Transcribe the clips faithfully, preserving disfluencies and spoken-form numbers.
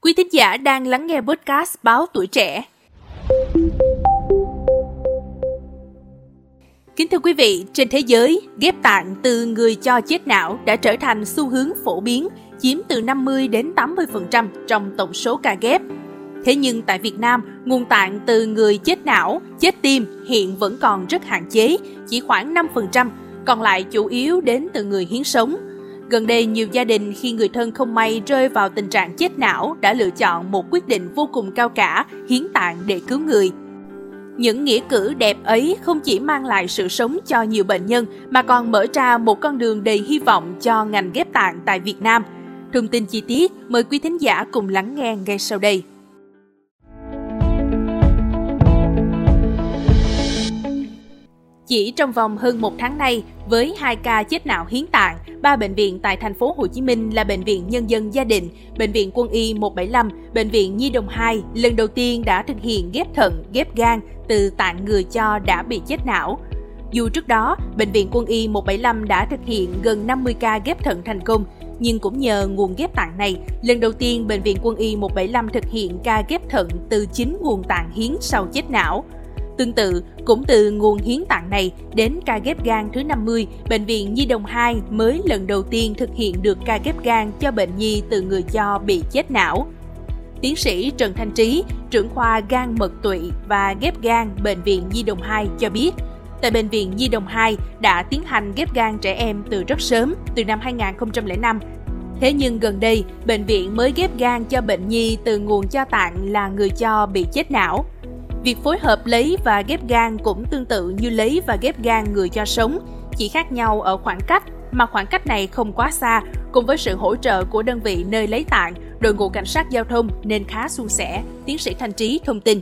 Quý thính giả đang lắng nghe podcast Báo Tuổi Trẻ. Kính thưa quý vị, trên thế giới, ghép tạng từ người cho chết não đã trở thành xu hướng phổ biến, chiếm từ năm mươi đến tám mươi phần trăm trong tổng số ca ghép. Thế nhưng tại Việt Nam, nguồn tạng từ người chết não, chết tim hiện vẫn còn rất hạn chế, chỉ khoảng năm phần trăm, còn lại chủ yếu đến từ người hiến sống. Gần đây, nhiều gia đình khi người thân không may rơi vào tình trạng chết não đã lựa chọn một quyết định vô cùng cao cả, hiến tạng để cứu người. Những nghĩa cử đẹp ấy không chỉ mang lại sự sống cho nhiều bệnh nhân mà còn mở ra một con đường đầy hy vọng cho ngành ghép tạng tại Việt Nam. Thông tin chi tiết, mời quý thính giả cùng lắng nghe ngay sau đây. Chỉ trong vòng hơn một tháng nay, với hai ca chết não hiến tạng, ba bệnh viện tại thành phố Hồ Chí Minh là Bệnh viện Nhân dân Gia Định, Bệnh viện Quân y một bảy năm, Bệnh viện Nhi đồng hai lần đầu tiên đã thực hiện ghép thận, ghép gan từ tạng người cho đã bị chết não. Dù trước đó, Bệnh viện Quân y một bảy năm đã thực hiện gần năm mươi ca ghép thận thành công, nhưng cũng nhờ nguồn ghép tạng này, lần đầu tiên Bệnh viện Quân y một bảy năm thực hiện ca ghép thận từ chính nguồn tạng hiến sau chết não. Tương tự, cũng từ nguồn hiến tạng này đến ca ghép gan thứ năm mươi, Bệnh viện Nhi đồng hai mới lần đầu tiên thực hiện được ca ghép gan cho bệnh nhi từ người cho bị chết não. Tiến sĩ Trần Thanh Trí, trưởng khoa gan mật tụy và ghép gan Bệnh viện Nhi đồng hai cho biết, tại Bệnh viện Nhi đồng hai đã tiến hành ghép gan trẻ em từ rất sớm, từ năm hai nghìn không trăm lẻ năm. Thế nhưng gần đây, bệnh viện mới ghép gan cho bệnh nhi từ nguồn cho tạng là người cho bị chết não. Việc phối hợp lấy và ghép gan cũng tương tự như lấy và ghép gan người cho sống, chỉ khác nhau ở khoảng cách, mà khoảng cách này không quá xa, cùng với sự hỗ trợ của đơn vị nơi lấy tạng, đội ngũ cảnh sát giao thông nên khá suôn sẻ, tiến sĩ Thanh Trí thông tin.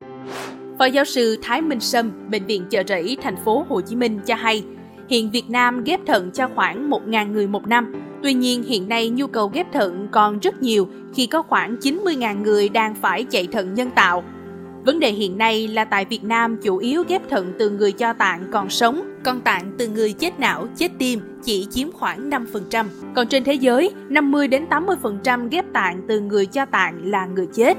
Phó giáo sư Thái Minh Sâm, Bệnh viện Chợ Rẫy, thành phố Hồ Chí Minh cho hay, hiện Việt Nam ghép thận cho khoảng một nghìn người một năm. Tuy nhiên, hiện nay nhu cầu ghép thận còn rất nhiều khi có khoảng chín mươi nghìn người đang phải chạy thận nhân tạo. Vấn đề hiện nay là tại Việt Nam chủ yếu ghép thận từ người cho tạng còn sống, còn tạng từ người chết não, chết tim chỉ chiếm khoảng năm phần trăm. Còn trên thế giới, năm mươi đến tám mươi phần trăm ghép tạng từ người cho tạng là người chết.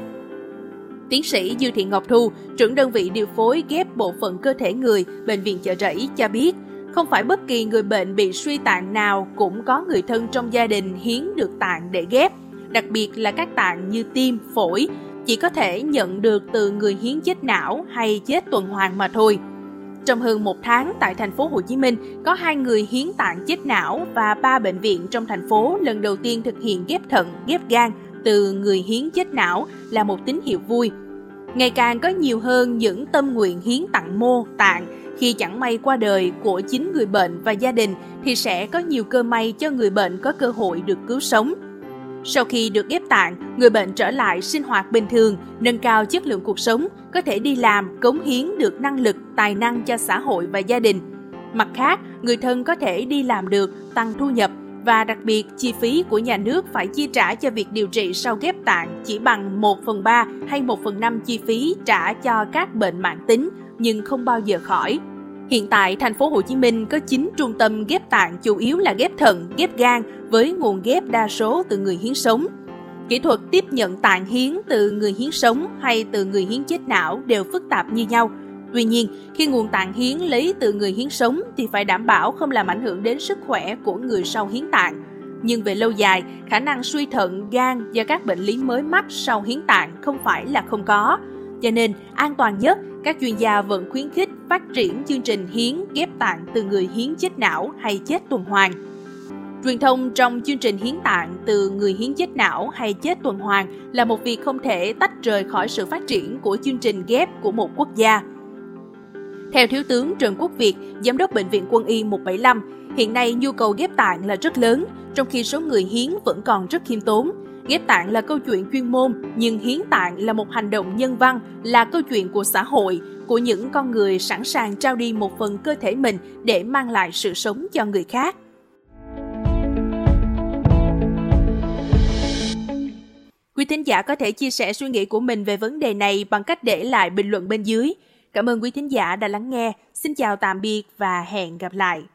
Tiến sĩ Dư Thị Ngọc Thu, trưởng đơn vị điều phối ghép bộ phận cơ thể người, Bệnh viện Chợ Rẫy cho biết, không phải bất kỳ người bệnh bị suy tạng nào cũng có người thân trong gia đình hiến được tạng để ghép, đặc biệt là các tạng như tim, phổi, chỉ có thể nhận được từ người hiến chết não hay chết tuần hoàn mà thôi. Trong hơn một tháng tại thành phố Hồ Chí Minh, có hai người hiến tạng chết não và ba bệnh viện trong thành phố lần đầu tiên thực hiện ghép thận, ghép gan từ người hiến chết não là một tín hiệu vui. Ngày càng có nhiều hơn những tâm nguyện hiến tặng mô, tạng, khi chẳng may qua đời của chính người bệnh và gia đình thì sẽ có nhiều cơ may cho người bệnh có cơ hội được cứu sống. Sau khi được ghép tạng, người bệnh trở lại sinh hoạt bình thường, nâng cao chất lượng cuộc sống, có thể đi làm, cống hiến được năng lực, tài năng cho xã hội và gia đình. Mặt khác, người thân có thể đi làm được, tăng thu nhập và đặc biệt chi phí của nhà nước phải chi trả cho việc điều trị sau ghép tạng chỉ bằng một phần ba hay một phần năm chi phí trả cho các bệnh mãn tính nhưng không bao giờ khỏi. Hiện tại, thành phố Hồ Chí Minh có chín trung tâm ghép tạng chủ yếu là ghép thận, ghép gan với nguồn ghép đa số từ người hiến sống. Kỹ thuật tiếp nhận tạng hiến từ người hiến sống hay từ người hiến chết não đều phức tạp như nhau. Tuy nhiên, khi nguồn tạng hiến lấy từ người hiến sống thì phải đảm bảo không làm ảnh hưởng đến sức khỏe của người sau hiến tạng. Nhưng về lâu dài, khả năng suy thận, gan do các bệnh lý mới mắc sau hiến tạng không phải là không có. Cho nên, an toàn nhất, các chuyên gia vẫn khuyến khích phát triển chương trình hiến ghép tạng từ người hiến chết não hay chết tuần hoàn. Truyền thông trong chương trình hiến tạng từ người hiến chết não hay chết tuần hoàn là một việc không thể tách rời khỏi sự phát triển của chương trình ghép của một quốc gia. Theo Thiếu tướng Trần Quốc Việt, Giám đốc Bệnh viện Quân y một bảy năm, hiện nay nhu cầu ghép tạng là rất lớn, trong khi số người hiến vẫn còn rất khiêm tốn. Ghép tạng là câu chuyện chuyên môn, nhưng hiến tạng là một hành động nhân văn, là câu chuyện của xã hội, của những con người sẵn sàng trao đi một phần cơ thể mình để mang lại sự sống cho người khác. Quý thính giả có thể chia sẻ suy nghĩ của mình về vấn đề này bằng cách để lại bình luận bên dưới. Cảm ơn quý thính giả đã lắng nghe. Xin chào tạm biệt và hẹn gặp lại.